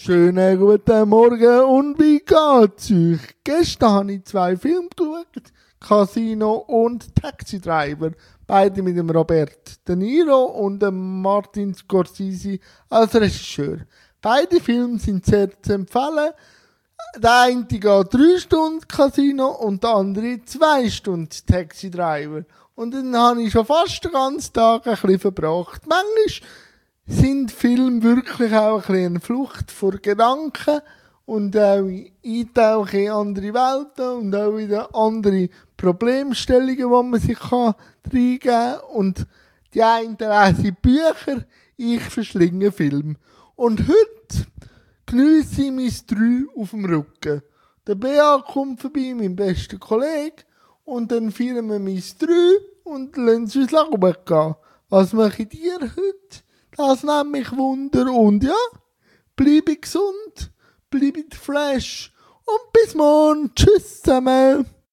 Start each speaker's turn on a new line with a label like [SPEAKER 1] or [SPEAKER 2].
[SPEAKER 1] Schönen guten Morgen und wie geht's euch? Gestern habe ich 2 Filme geschaut, Casino und Taxi Driver, beide mit dem Robert De Niro und dem Martin Scorsese als Regisseur. Beide Filme sind sehr zu empfehlen. Der eine geht 3 Stunden Casino und der andere 2 Stunden Taxi Driver. Und dann habe ich schon fast den ganzen Tag ein bisschen verbracht. Manchmal sind Filme wirklich auch ein bisschen eine Flucht vor Gedanken und auch eintauchen in andere Welten und auch wieder andere Problemstellungen, die man sich reingeben kann. Und die einen lesen Bücher, ich verschlinge Filme. Und heute geniesse ich mein 3 auf dem Rücken. Der Bea kommt vorbei, mein bester Kollege, und dann feiern wir mein 3 und lassen es uns runtergehen. Was mache ich dir heute? Das nimmt mich Wunder und ja, bleibe gesund, bleibe fresh und bis morgen. Tschüss zusammen.